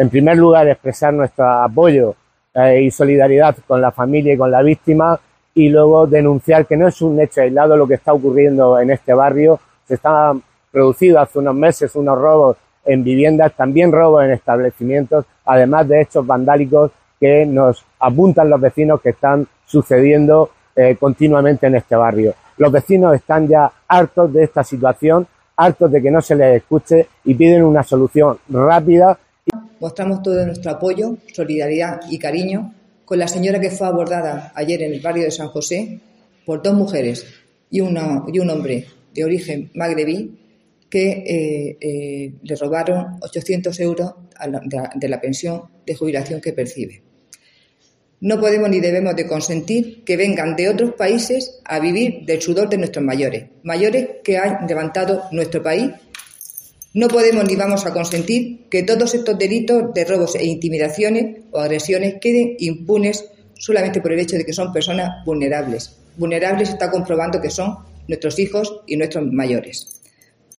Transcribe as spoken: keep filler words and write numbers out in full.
en primer lugar, expresar nuestro apoyo eh, y solidaridad con la familia y con la víctima, y luego denunciar que no es un hecho aislado lo que está ocurriendo en este barrio. Se están producido hace unos meses unos robos en viviendas, también robos en establecimientos, además de hechos vandálicos que nos apuntan los vecinos que están sucediendo eh, continuamente en este barrio. Los vecinos están ya hartos de esta situación, hartos de que no se les escuche y piden una solución rápida. Mostramos todo nuestro apoyo, solidaridad y cariño con la señora que fue abordada ayer en el barrio de San José por dos mujeres y, una, y un hombre de origen magrebí que eh, eh, le robaron ochocientos euros a la, de, la, de la pensión de jubilación que percibe. No podemos ni debemos de consentir que vengan de otros países a vivir del sudor de nuestros mayores, mayores que han levantado nuestro país. No podemos ni vamos a consentir que todos estos delitos de robos e intimidaciones o agresiones queden impunes solamente por el hecho de que son personas vulnerables. Vulnerables está comprobando que son nuestros hijos y nuestros mayores.